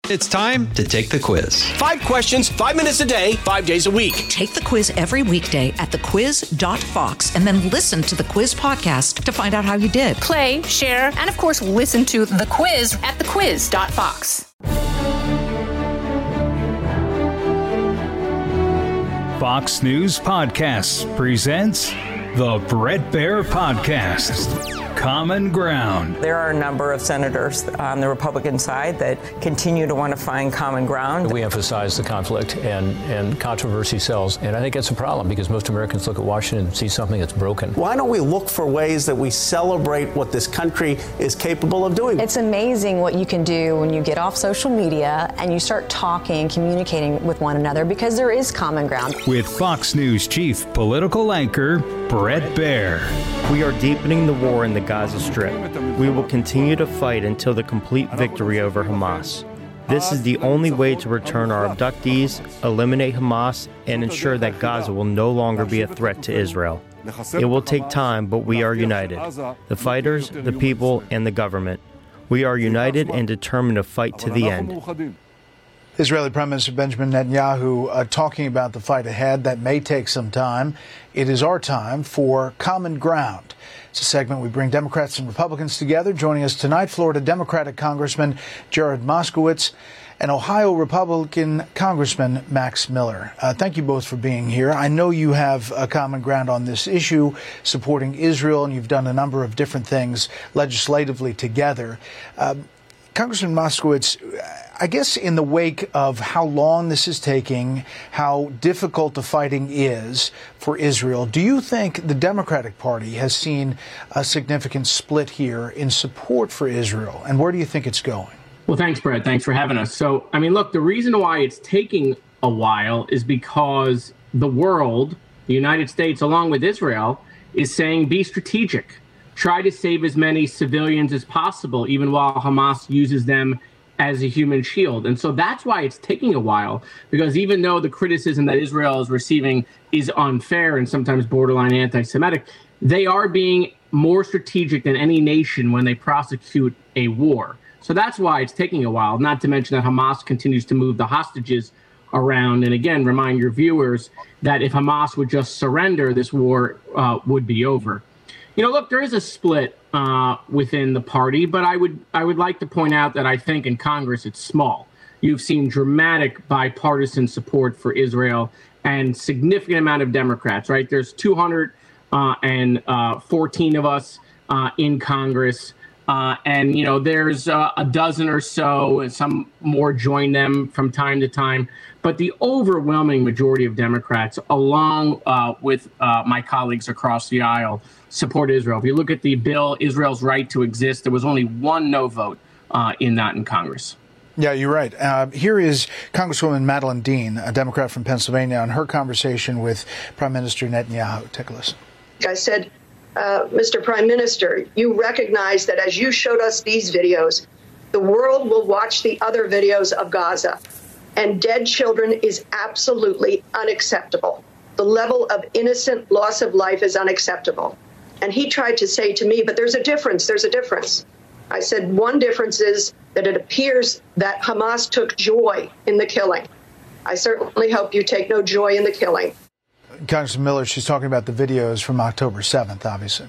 It's time to take the quiz. 5 questions, 5 minutes a day, 5 days a week. Take the quiz every weekday at thequiz.fox and then listen to the quiz podcast to find out how you did. Play, share, and of course, listen to The Quiz at thequiz.fox. Fox News Podcasts presents the Bret Baier Podcast, Common Ground. There are a number of senators on the Republican side that continue to want to find common ground. We emphasize the conflict and controversy sells, and I think that's a problem because most Americans look at Washington and see something that's broken. Why don't we look for ways that we celebrate what this country is capable of doing? It's amazing what you can do when you get off social media and you start talking, communicating with one another because there is common ground. With Fox News chief political anchor Bret Baier. We are deepening the war in the Gaza Strip. We will continue to fight until the complete victory over Hamas. This is the only way to return our abductees, eliminate Hamas, and ensure that Gaza will no longer be a threat to Israel. It will take time, but we are united. The fighters, the people, and the government. We are united and determined to fight to the end. Israeli Prime Minister Benjamin Netanyahu talking about the fight ahead. That may take some time. It is our time for Common Ground. It's a segment we bring Democrats and Republicans together. Joining us tonight, Florida Democratic Congressman Jared Moskowitz and Ohio Republican Congressman Max Miller. Thank you both for being here. I know you have a common ground on this issue, supporting Israel, and you've done a number of different things legislatively together. Congressman Moskowitz, I guess in the wake of how long this is taking, how difficult the fighting is for Israel, do you think the Democratic Party has seen a significant split here in support for Israel? And where do you think it's going? Well, thanks, Brett. Thanks for having us. So, I mean, look, the reason why it's taking a while is because the world, the United States, along with Israel, is saying be strategic. Try to save as many civilians as possible, even while Hamas uses them as a human shield. And so that's why it's taking a while, because even though the criticism that Israel is receiving is unfair and sometimes borderline anti-Semitic, they are being more strategic than any nation when they prosecute a war. So that's why it's taking a while, not to mention that Hamas continues to move the hostages around. And again, remind your viewers that if Hamas would just surrender, this war would be over. You know, look, there is a split within the party, but I would like to point out that I think in Congress it's small. You've seen dramatic bipartisan support for Israel and significant amount of Democrats, right? There's 214 of us in Congress. And, you know, there's a dozen or so, and some more join them from time to time. But the overwhelming majority of Democrats, along with my colleagues across the aisle, support Israel. If you look at the bill, Israel's right to exist, there was only one no vote in Congress. Yeah, you're right. Here is Congresswoman Madeleine Dean, a Democrat from Pennsylvania, on her conversation with Prime Minister Netanyahu. Take a listen. I said, Mr. Prime Minister, you recognize that as you showed us these videos, the world will watch the other videos of Gaza, and dead children is absolutely unacceptable. The level of innocent loss of life is unacceptable. And he tried to say to me, but there's a difference. I said, one difference is that it appears that Hamas took joy in the killing. I certainly hope you take no joy in the killing. Congressman Miller, she's talking about the videos from October 7th, obviously.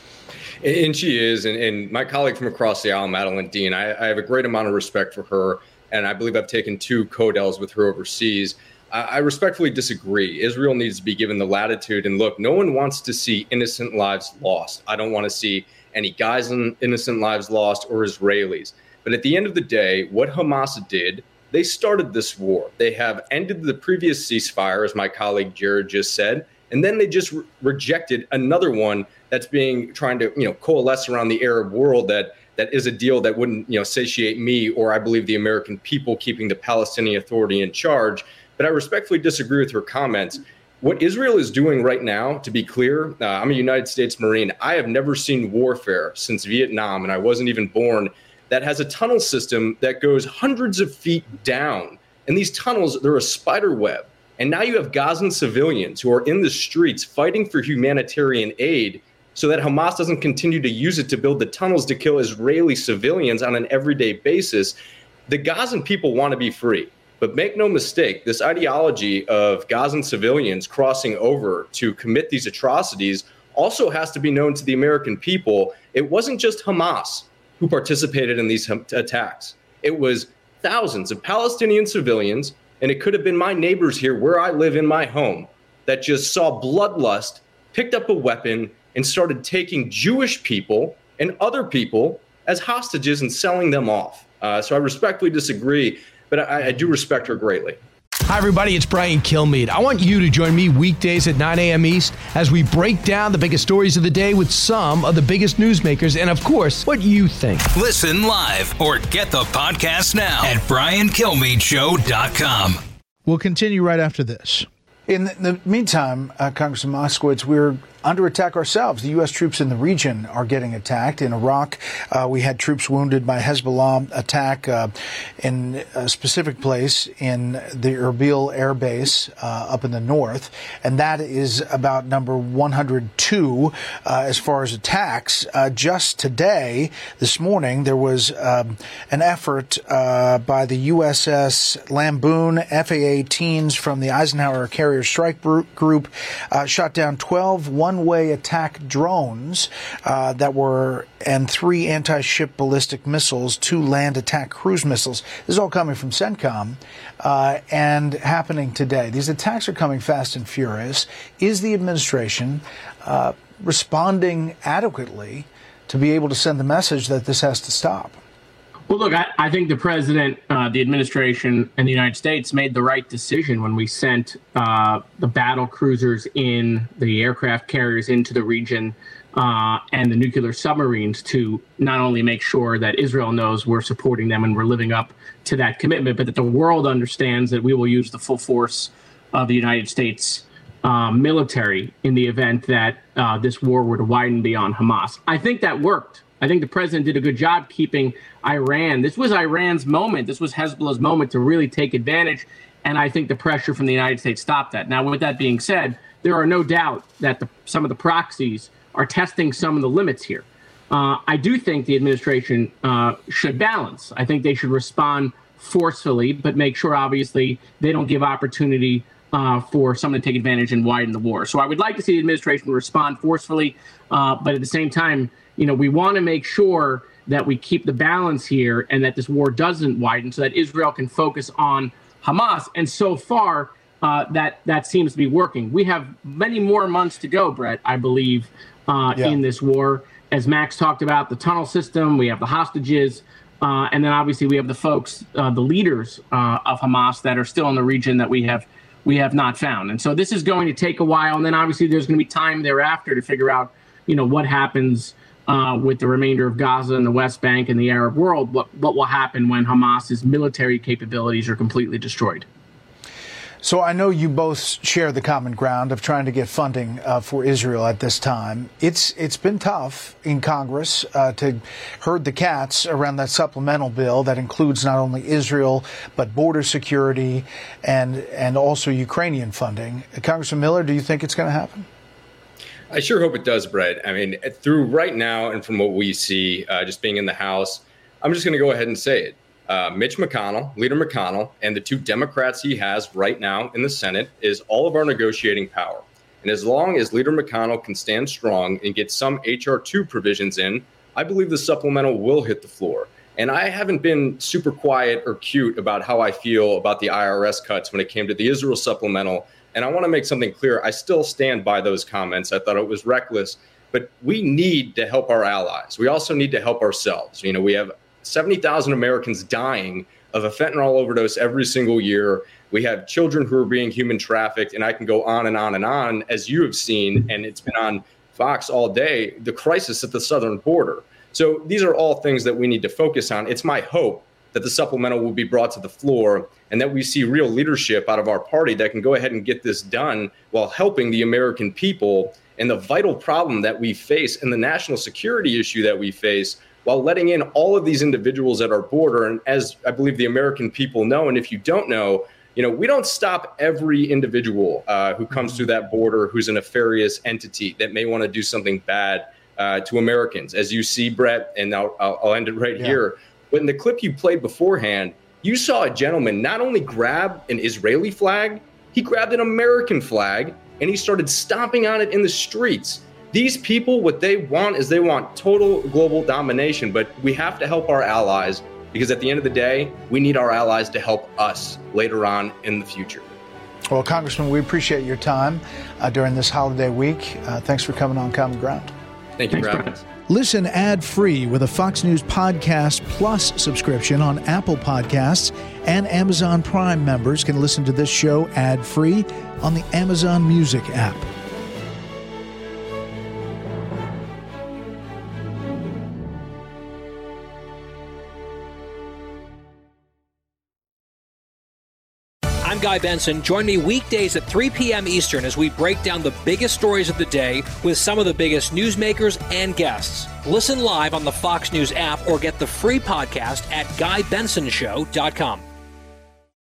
And she is. And my colleague from across the aisle, Madeleine Dean, I have a great amount of respect for her. And I believe I've taken 2 CODELs with her overseas. I respectfully disagree. Israel needs to be given the latitude. And look, no one wants to see innocent lives lost. I don't want to see any Gazan innocent lives lost or Israelis. But at the end of the day, what Hamas did, they started this war. They have ended the previous ceasefire, as my colleague Jared just said, and then they just rejected another one that's trying to coalesce around the Arab world that is a deal that wouldn't satiate me or I believe the American people keeping the Palestinian Authority in charge. But I respectfully disagree with her comments. What Israel is doing right now, to be clear, I'm a United States Marine. I have never seen warfare since Vietnam, and I wasn't even born, that has a tunnel system that goes hundreds of feet down. And these tunnels, they're a spider web. And now you have Gazan civilians who are in the streets fighting for humanitarian aid so that Hamas doesn't continue to use it to build the tunnels to kill Israeli civilians on an everyday basis. The Gazan people want to be free. But make no mistake, this ideology of Gazan civilians crossing over to commit these atrocities also has to be known to the American people. It wasn't just Hamas who participated in these attacks. It was thousands of Palestinian civilians, and it could have been my neighbors here where I live in my home, that just saw bloodlust, picked up a weapon, and started taking Jewish people and other people as hostages and selling them off. So I respectfully disagree, but I do respect her greatly. Hi, everybody. It's Brian Kilmeade. I want you to join me weekdays at 9 a.m. East as we break down the biggest stories of the day with some of the biggest newsmakers and, of course, what you think. Listen live or get the podcast now at BrianKilmeadShow.com. We'll continue right after this. In the meantime, Congressman Moskowitz, we're under attack ourselves. The U.S. troops in the region are getting attacked. In Iraq, we had troops wounded by Hezbollah attack in a specific place in the Erbil Air Base up in the north, and that is about number 102 as far as attacks. Just today, this morning, there was an effort by the USS Lamboon FAA teams from the Eisenhower Carrier Strike Group shot down 12 one-way attack drones and 3 anti-ship ballistic missiles, 2 land attack cruise missiles. This is all coming from CENTCOM and happening today. These attacks are coming fast and furious. Is the administration responding adequately to be able to send the message that this has to stop? Well, look, I think the president, the administration, and the United States made the right decision when we sent the battle cruisers in, the aircraft carriers into the region, and the nuclear submarines to not only make sure that Israel knows we're supporting them and we're living up to that commitment, but that the world understands that we will use the full force of the United States military in the event that this war were to widen beyond Hamas. I think that worked. I think the president did a good job keeping Iran. This was Iran's moment. This was Hezbollah's moment to really take advantage. And I think the pressure from the United States stopped that. Now, with that being said, there are no doubt that some of the proxies are testing some of the limits here. I do think the administration should balance. I think they should respond forcefully, but make sure, obviously, they don't give opportunity for someone to take advantage and widen the war. So I would like to see the administration respond forcefully, but at the same time, we want to make sure that we keep the balance here and that this war doesn't widen so that Israel can focus on Hamas. And so far, that seems to be working. We have many more months to go, Brett, I believe, in this war. As Max talked about, the tunnel system, we have the hostages, and then obviously we have the folks, the leaders of Hamas that are still in the region that we have not found. And so this is going to take a while. And then obviously there's going to be time thereafter to figure out, what happens with the remainder of Gaza and the West Bank and the Arab world, what will happen when Hamas's military capabilities are completely destroyed. So I know you both share the common ground of trying to get funding for Israel at this time. It's been tough in Congress to herd the cats around that supplemental bill that includes not only Israel, but border security and also Ukrainian funding. Congressman Miller, do you think it's going to happen? I sure hope it does, Brett. I mean, through right now and from what we see, just being in the House, I'm just going to go ahead and say it. Mitch McConnell, Leader McConnell, and the 2 Democrats he has right now in the Senate is all of our negotiating power. And as long as Leader McConnell can stand strong and get some H.R. 2 provisions in, I believe the supplemental will hit the floor. And I haven't been super quiet or cute about how I feel about the IRS cuts when it came to the Israel supplemental. And I want to make something clear. I still stand by those comments. I thought it was reckless. But we need to help our allies. We also need to help ourselves. We have 70,000 Americans dying of a fentanyl overdose every single year. We have children who are being human trafficked, and I can go on and on and on, as you have seen, and it's been on Fox all day, the crisis at the southern border. So these are all things that we need to focus on. It's my hope that the supplemental will be brought to the floor and that we see real leadership out of our party that can go ahead and get this done while helping the American people and the vital problem that we face and the national security issue that we face, while letting in all of these individuals at our border. And as I believe the American people know, and if you don't know, we don't stop every individual who comes through that border who's a nefarious entity that may want to do something bad to Americans. As you see, Brett, and I'll end it right here, But in the clip you played beforehand, you saw a gentleman not only grab an Israeli flag, he grabbed an American flag and he started stomping on it in the streets. These people, what they want is they want total global domination, but we have to help our allies because at the end of the day, we need our allies to help us later on in the future. Well, Congressman, we appreciate your time during this holiday week. Thanks for coming on Common Ground. Thank you for having us. Listen ad-free with a Fox News Podcast Plus subscription on Apple Podcasts, and Amazon Prime members can listen to this show ad-free on the Amazon Music app. I'm Guy Benson. Join me weekdays at 3 p.m. Eastern as we break down the biggest stories of the day with some of the biggest newsmakers and guests. Listen live on the Fox News app or get the free podcast at GuyBensonShow.com.